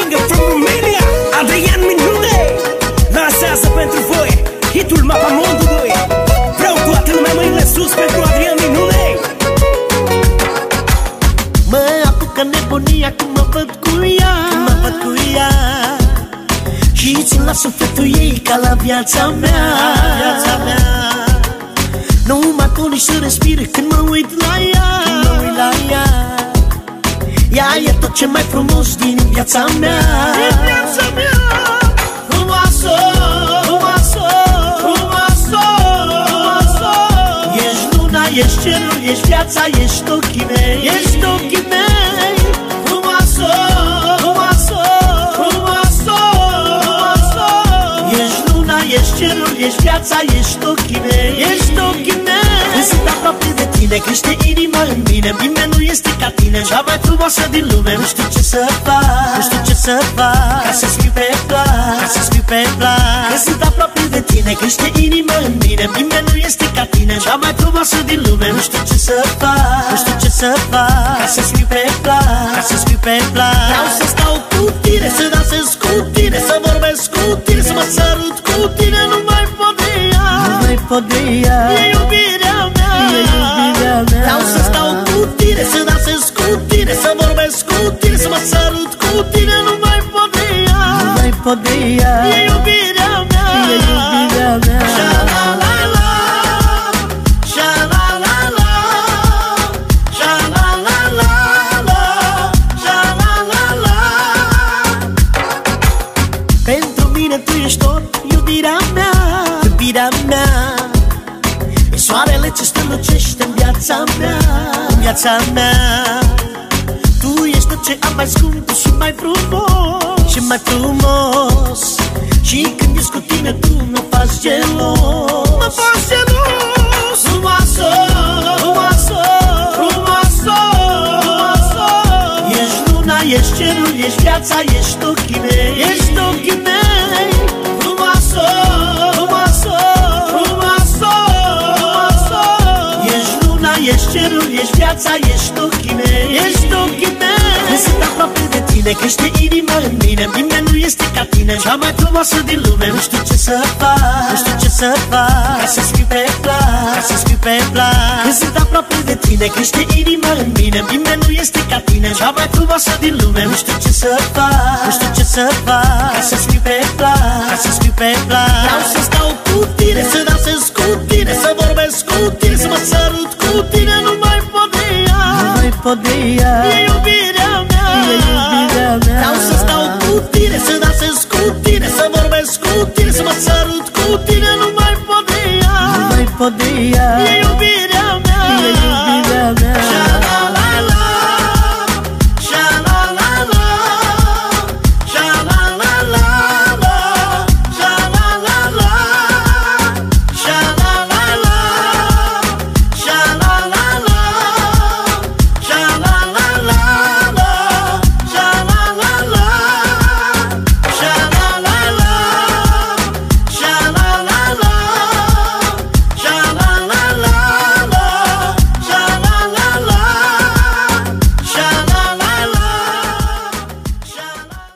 singer from Romania, Adrian Minune, lansează pentru voi hitul Mapamondului. Vreau toată lumea mâinile sus pentru Adrian Minune. Mă apucă nebunia când mă văd cu ea, și țin la sufletul ei ca la viața mea, Nu mă pot nici să respir când mă uit la ea, Ea e tot ce mai frumos din viața mea, Frumoasă, frumoasă, frumoasă, Ești luna, ești cerul, ești viața, ești ochii mei, ești ochii mei. Frumoasă, frumoasă, frumoasă, Ești luna, ești cerul, ești viața, ești ochii mei, ești ochii mei. Când sunt aproape de tine, crește inima în mine, nimeni nu este ca tine, cea mai frumoasă din lume. Nu știu ce să fac, nu știu ce să fac, ca să scriu pe plac, ca să scriu pe plac. Când sunt aproape de tine, crește inima în mine, nimeni nu este ca tine, cea mai frumoasă din lume. Nu știu ce să fac, nu știu ce să fac, ca să scriu pe plac, ca să scriu pe plac. Vreau să stau cu tine, să dansez cu tine, să vorbesc cu tine, să mă sărut cu tine, nu mai pot de ea, nu mai pot de ea. E iubirea mea, e iubirea mea. Vreau să stau cu tine, să dansez cu tine, să vorbesc cu tine, să mă sărut cu tine, nu mai pot de ea, nu mai pot de ea. E iubirea mea, e iubirea mea. Sha-la-la-la, sha-la-la-la, sha-la-la-la, sha-la-la-la. Pentru mine tu ești tot, iubirea mea, iubirea mea. E soarele ce strălucește în viața mea, în viața mea. Tu ești tot ce am mai scump și mai frumos, și mai frumos. Și când ești cu tine tu mă faci gelos, mă faci gelos. Frumoasă, frumoasă, frumoasă, frumoasă. Ești luna, ești cerul, ești viața, ești ochii mei, ești ochii mei. Frumoasă, frumoasă, frumoasă, frumoasă. Ești luna, ești cerul, ești viața, ești ochii mei, ești ochii mei. Când sunt aproape de tine, crește inima în mine, nimeni nu este ca tine, cea mai frumoasă din lume. Nu știu ce să fac, nu știu ce să fac, ca să scriu pe plac, ca să scriu pe plac. Când sunt aproape de tine, crește inima în mine, nimeni nu este ca tine, cea mai frumoasă din lume. Nu știu ce să fac, nu știu ce să fac, ca să scriu pe plac, ca să scriu pe plac. Vreau să stau cu tine, să dansez cu tine, să vorbesc cu tine, să mă sărut cu tine, nu mai pot de ea, nu mai pot de ea. E iubirea mea, e iubirea mea. Vreau să stau cu tine, să dansez cu tine, să vorbesc cu tine, să mă sărut cu tine, nu mai pot de ea, nu mai pot de ea.